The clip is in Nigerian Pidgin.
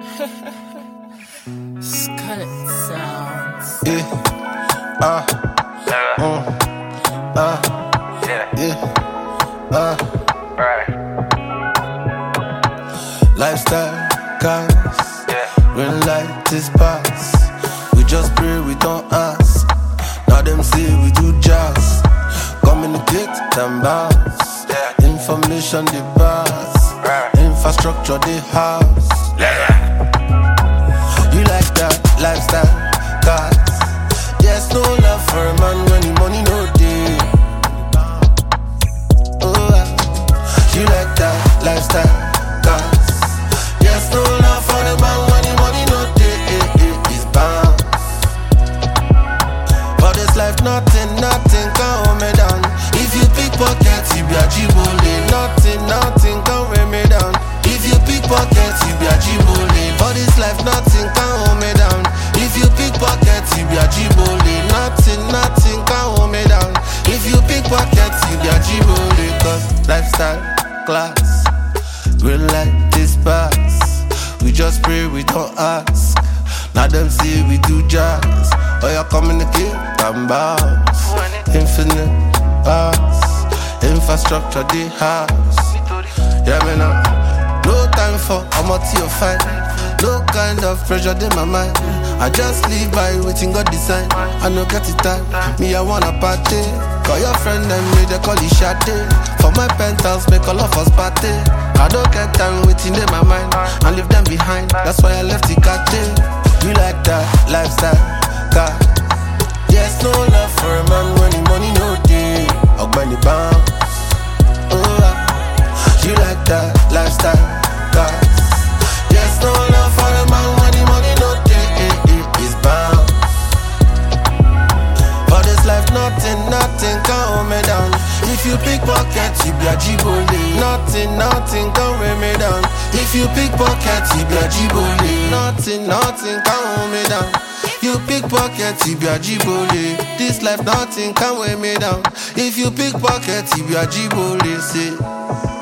Scarlet sounds. Yeah. Lifestyle, cars, green light is pass. We just pray, we don't ask. Now them say we do jazz. Communicate and bounce. Information they pass. Infrastructure they house. You like that lifestyle, cars. There's no love for a man when the money no day. You like that lifestyle, cars. There's no love for the man when the money no day. It's bound. For this life, nothing can hold me down. If you pickpocket, you be a jibole. Nothing can weigh me down. If you pickpocket, you be a jibole. For this life, nothing can hold me down. If you pickpocket, you be a jibole. Nothing can hold me down. If you pickpocket, you be a jibole. Cause lifestyle, class, green light this pass. We just pray, we don't ask. Now them say we do jazz. Oh, you communicate and bounce. Infinite pass. Infrastructure the house. Yeah, me now. No time for I'm out to your fight. No kind of pressure in my mind. I just live by waiting God design. I no get it time. Me I wanna party. Call your friend and me they call it shade. For my penthouse make all of us party. I don't get time waiting in my mind and leave them behind. That's why I left the cat there. You like that lifestyle, car. There's no love for a man when the money no day. Ogbeni bounce. You like that lifestyle, car. There's no love for a man when the money no day. It's bound. For this life, nothing can hold me down. If you pickpocket, you be a jibole. Nothing can weigh me down. If you pickpocket, you be a jibole. Nothing can hold me down. You pickpocket, you be a jibole. This life, nothing can weigh me down. If you pickpocket, you be a jibole. Say.